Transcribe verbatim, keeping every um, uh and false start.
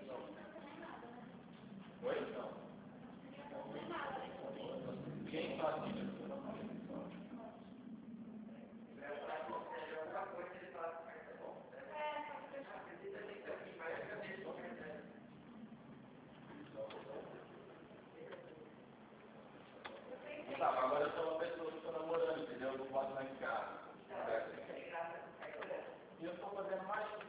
Oi? Não. Quem faz isso? Tá, agora eu sou uma pessoa que estou namorando, entendeu? Eu não posso mais ficar. E eu estou fazendo mais